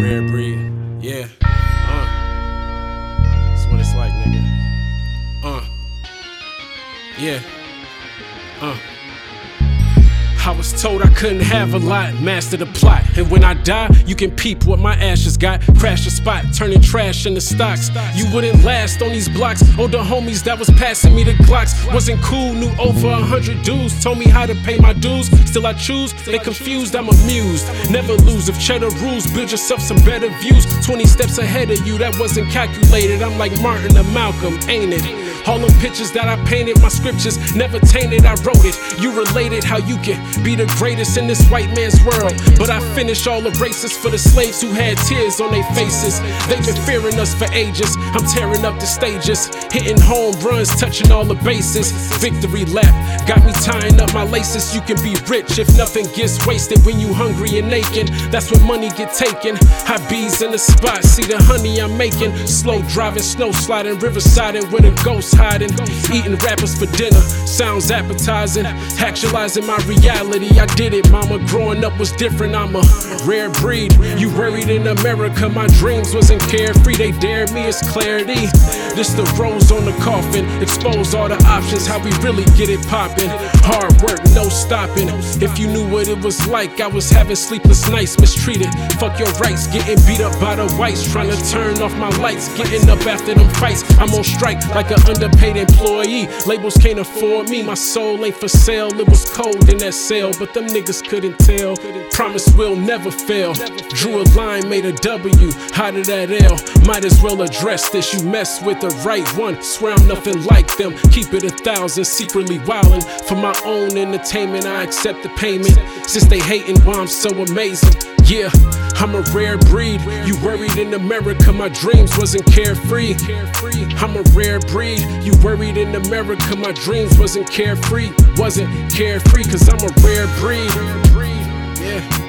rare breed. Yeah. That's what it's like, nigga. Yeah. I was told I couldn't have a lot, master the plot. And when I die, you can peep what my ashes got. Crash the spot, turning trash into stocks. You wouldn't last on these blocks. Older homies that was passing me the Glocks wasn't cool, knew over 100 dudes. Told me how to pay my dues, still I choose. They confused, I'm amused. Never lose if cheddar rules, build yourself some better views. 20 steps ahead of you, that wasn't calculated. I'm like Martin or Malcolm, ain't it? All them pictures that I painted, my scriptures never tainted, I wrote it. You related how you can be the greatest in this white man's world. But I finish all the races for the slaves who had tears on their faces. They've been fearing us for ages. I'm tearing up the stages, hitting home runs, touching all the bases. Victory lap, got me tying up my laces. You can be rich if nothing gets wasted. When you hungry and naked, that's when money get taken. High bees in the spot, see the honey I'm making. Slow driving, snow sliding, riversiding with a ghost hiding. Eating rappers for dinner, sounds appetizing. Actualizing my reality, I did it, mama. Growing up was different, I'm a rare breed. You worried in America, my dreams wasn't carefree. They dared me, it's clarity. This the rose on the coffin, expose all the options, how we really get it poppin'. Hard work, no stopping. If you knew what it was like, I was having sleepless nights, mistreated. Fuck your rights, getting beat up by the whites. Trying to turn off my lights, getting up after them fights. I'm on strike like an underpaid employee. Labels can't afford me, my soul ain't for sale. It was cold in that cell, but them niggas couldn't tell. Promise we'll never fail. Drew a line, made a W out of that L. Might as well address this. You mess with the right one, swear I'm nothing like them. Keep it 1,000, secretly wildin'. For my own entertainment, I accept the payment. Since they hating why I'm so amazing. Yeah, I'm a rare breed. You worried in America, my dreams wasn't carefree. I'm a rare breed. You worried in America, my dreams wasn't carefree. Wasn't carefree, cause I'm a rare breed. Yeah.